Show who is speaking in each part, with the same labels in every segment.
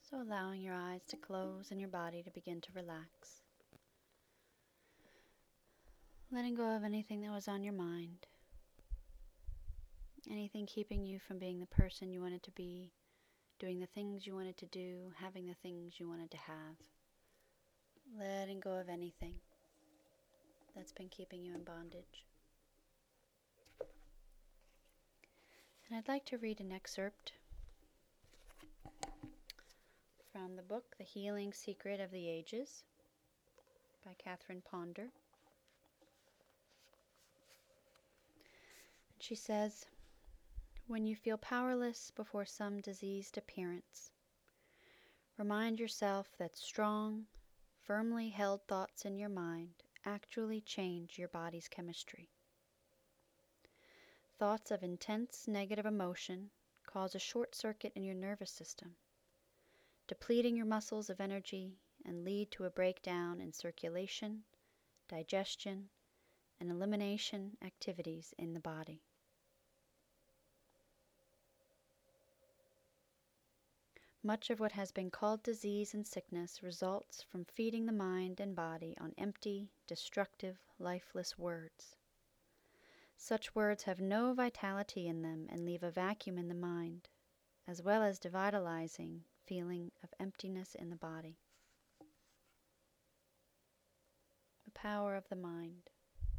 Speaker 1: So allowing your eyes to close and your body to begin to relax. Letting go of anything that was on your mind. Anything keeping you from being the person you wanted to be, doing the things you wanted to do, having the things you wanted to have. Letting go of anything that's been keeping you in bondage. And I'd like to read an excerpt from the book The Healing Secret of the Ages by Catherine Ponder. And she says, "When you feel powerless before some diseased appearance, remind yourself that strong, firmly held thoughts in your mind actually change your body's chemistry. Thoughts of intense negative emotion cause a short circuit in your nervous system, depleting your muscles of energy and lead to a breakdown in circulation, digestion, and elimination activities in the body. Much of what has been called disease and sickness results from feeding the mind and body on empty, destructive, lifeless words. Such words have no vitality in them and leave a vacuum in the mind, as well as devitalizing feeling of emptiness in the body." The power of the mind.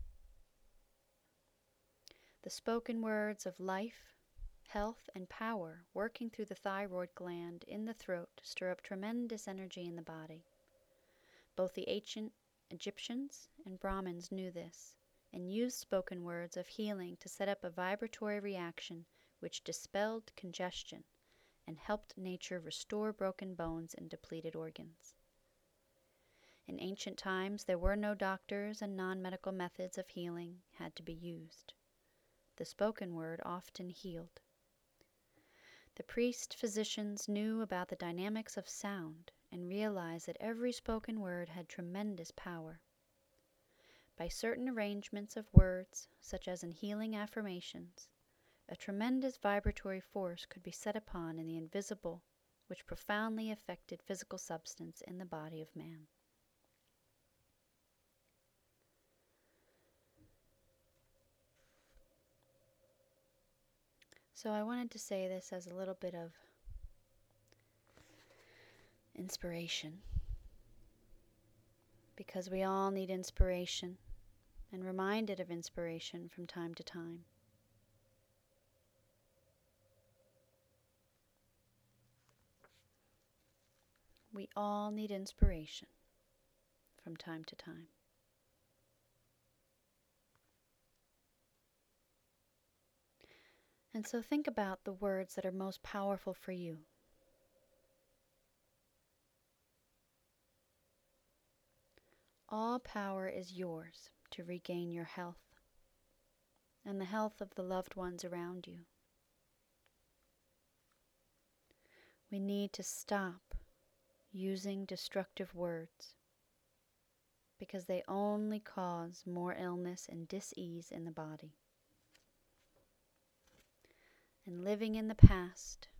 Speaker 1: The spoken words of life, health, and power working through the thyroid gland in the throat stir up tremendous energy in the body. Both the ancient Egyptians and Brahmins knew this and used spoken words of healing to set up a vibratory reaction which dispelled congestion and helped nature restore broken bones and depleted organs. In ancient times, there were no doctors and non-medical methods of healing had to be used. The spoken word often healed. The priest-physicians knew about the dynamics of sound and realized that every spoken word had tremendous power. By certain arrangements of words, such as in healing affirmations, a tremendous vibratory force could be set upon in the invisible, which profoundly affected physical substance in the body of man. So I wanted to say this as a little bit of inspiration, because we all need inspiration and reminded of inspiration from time to time. We all need inspiration from time to time. And so think about the words that are most powerful for you. All power is yours to regain your health and the health of the loved ones around you. We need to stop using destructive words because they only cause more illness and dis-ease in the body. And living in the past,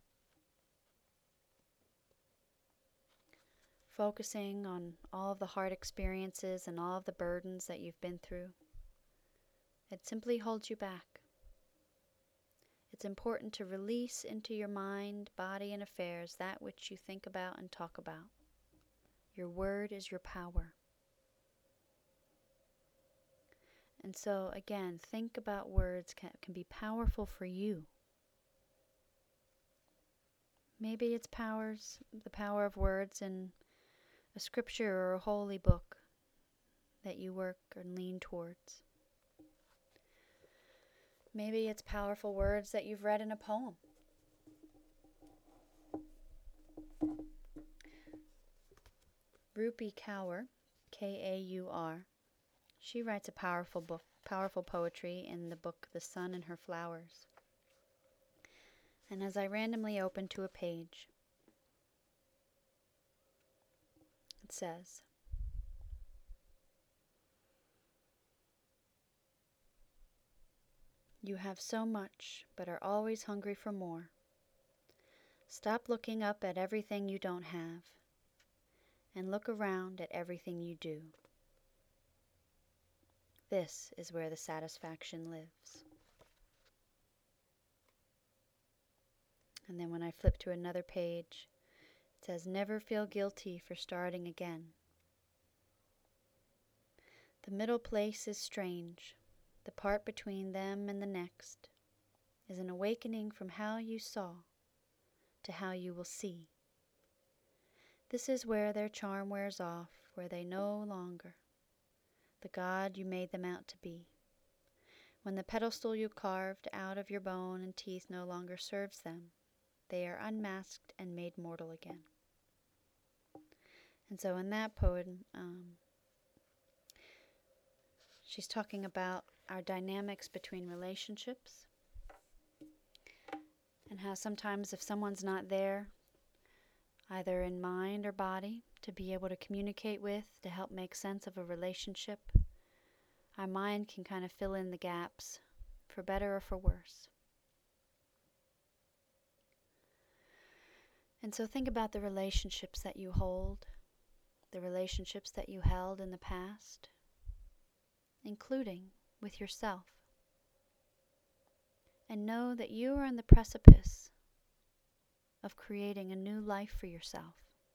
Speaker 1: focusing on all of the hard experiences and all of the burdens that you've been through, it simply holds you back. It's important to release into your mind, body, and affairs that which you think about and talk about. Your word is your power. And so, again, think about words can be powerful for you. Maybe it's the power of words in a scripture or a holy book that you work and lean towards. Maybe it's powerful words that you've read in a poem. Rupi Kaur, Kaur, she writes a powerful poetry in the book The Sun and Her Flowers. And as I randomly open to a page, it says, "You have so much, but are always hungry for more. Stop looking up at everything you don't have and look around at everything you do. This is where the satisfaction lives. And then when I flip to another page, it says, never feel guilty for starting again. The middle place is strange. The part between them and the next is an awakening from how you saw to how you will see. This is where their charm wears off, where they no longer the God you made them out to be. When the pedestal you carved out of your bone and teeth no longer serves them, they are unmasked and made mortal again. And so in that poem, she's talking about our dynamics between relationships and how sometimes if someone's not there, either in mind or body, to be able to communicate with, to help make sense of a relationship, our mind can kind of fill in the gaps, for better or for worse. And so think about the relationships that you hold, the relationships that you held in the past, including with yourself. And know that you are on the precipice of creating a new life for yourself.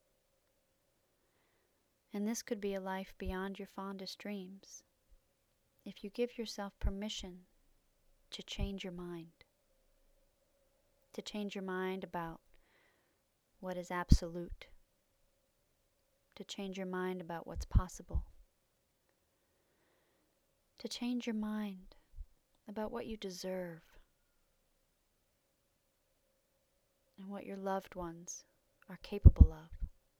Speaker 1: And this could be a life beyond your fondest dreams, if you give yourself permission to change your mind. To change your mind about what is absolute. To change your mind about what's possible. To change your mind about what you deserve and what your loved ones are capable of.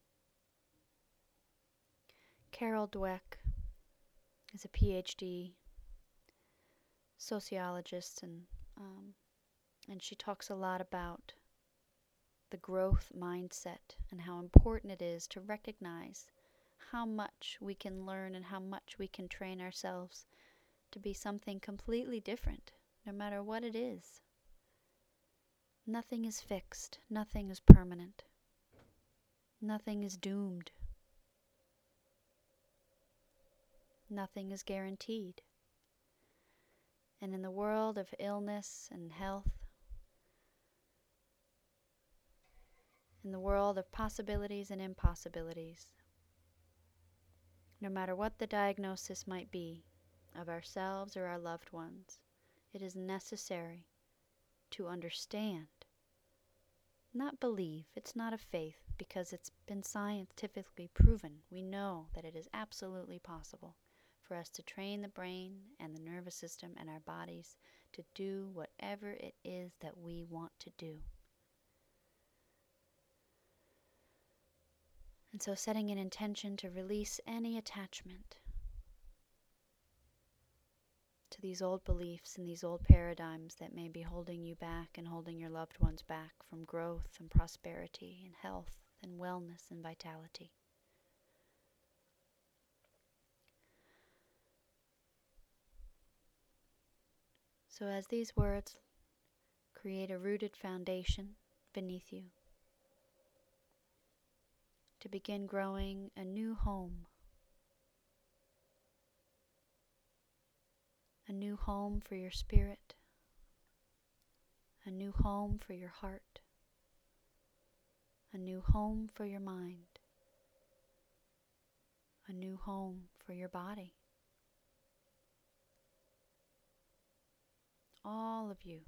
Speaker 1: Carol Dweck is a PhD sociologist, and she talks a lot about the growth mindset and how important it is to recognize how much we can learn and how much we can train ourselves to be something completely different, no matter what it is. Nothing is fixed. Nothing is permanent. Nothing is doomed. Nothing is guaranteed. And in the world of illness and health, in the world of possibilities and impossibilities, no matter what the diagnosis might be of ourselves or our loved ones, it is necessary to understand, not believe. It's not a faith, because it's been scientifically proven. We know that it is absolutely possible for us to train the brain and the nervous system and our bodies to do whatever it is that we want to do. And so setting an intention to release any attachment to these old beliefs and these old paradigms that may be holding you back and holding your loved ones back from growth and prosperity and health and wellness and vitality. So as these words create a rooted foundation beneath you, to begin growing a new home. A new home for your spirit. A new home for your heart. A new home for your mind. A new home for your body. All of you.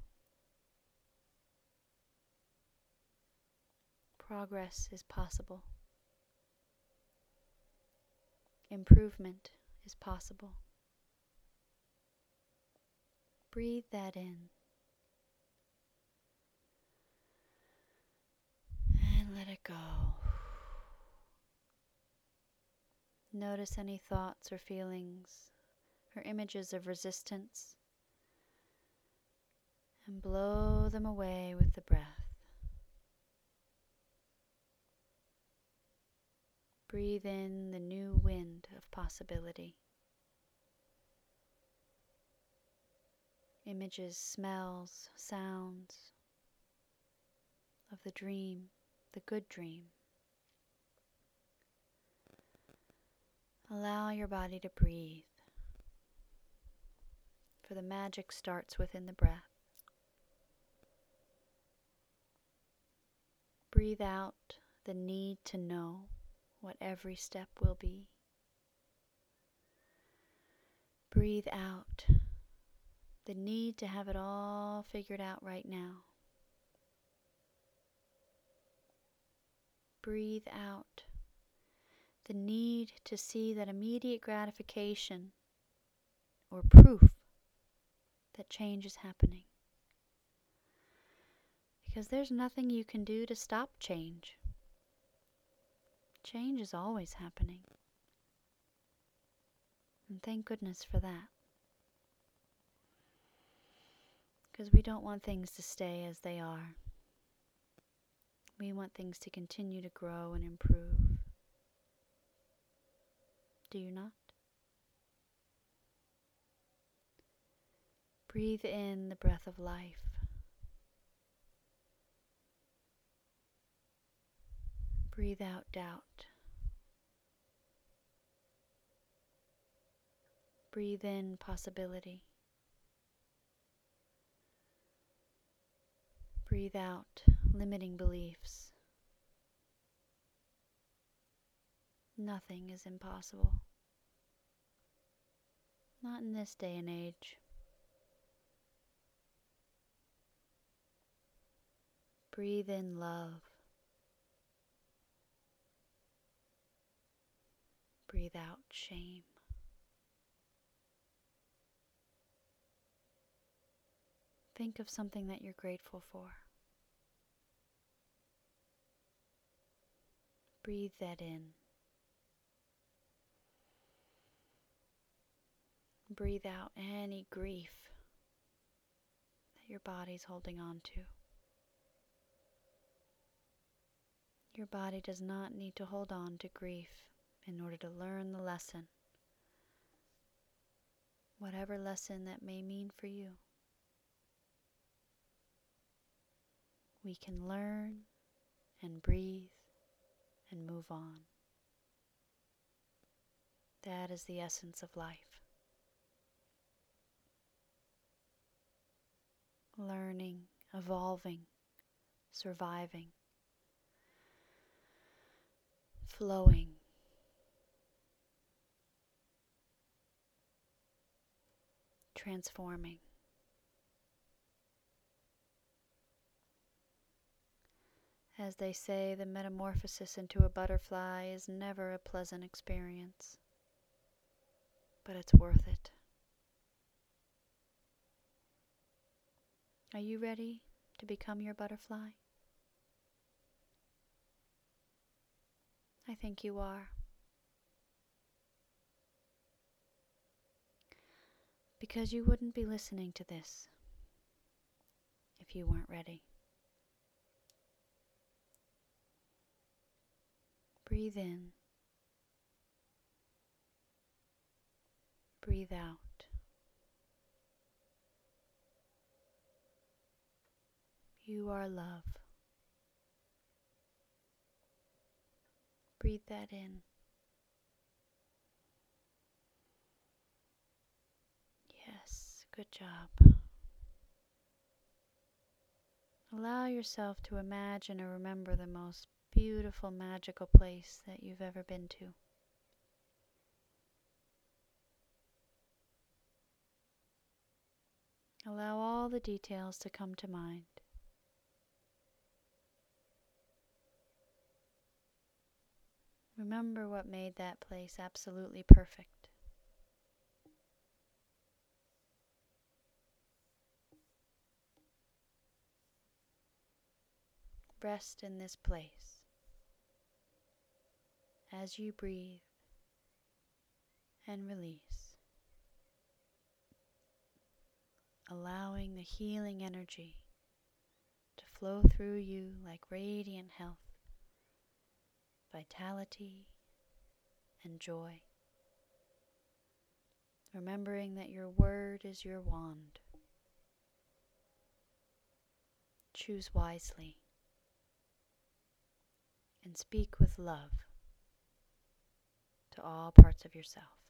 Speaker 1: Progress is possible. Improvement is possible. Breathe that in. And let it go. Notice any thoughts or feelings or images of resistance, and blow them away with the breath. Breathe in the new wind of possibility. Images, smells, sounds of the dream, the good dream. Allow your body to breathe, for the magic starts within the breath. Breathe out the need to know what every step will be. Breathe out the need to have it all figured out right now. Breathe out the need to see that immediate gratification or proof that change is happening. Because there's nothing you can do to stop change. Change is always happening. And thank goodness for that. Because we don't want things to stay as they are. We want things to continue to grow and improve. Do you not? Breathe in the breath of life. Breathe out doubt. Breathe in possibility. Breathe out limiting beliefs. Nothing is impossible. Not in this day and age. Breathe in love. Breathe out shame. Think of something that you're grateful for. Breathe that in. Breathe out any grief that your body's holding on to. Your body does not need to hold on to grief in order to learn the lesson. Whatever lesson that may mean for you. We can learn and breathe and move on. That is the essence of life. Learning, evolving, surviving, flowing. Transforming. As they say, the metamorphosis into a butterfly is never a pleasant experience, but it's worth it. Are you ready to become your butterfly? I think you are. Because you wouldn't be listening to this if you weren't ready. Breathe in. Breathe out. You are love. Breathe that in. Yes, good job. Allow yourself to imagine or remember the most beautiful, magical place that you've ever been to. Allow all the details to come to mind. Remember what made that place absolutely perfect. Rest in this place as you breathe and release, allowing the healing energy to flow through you like radiant health, vitality, and joy. Remembering that your word is your wand. Choose wisely. and speak with love to all parts of yourself.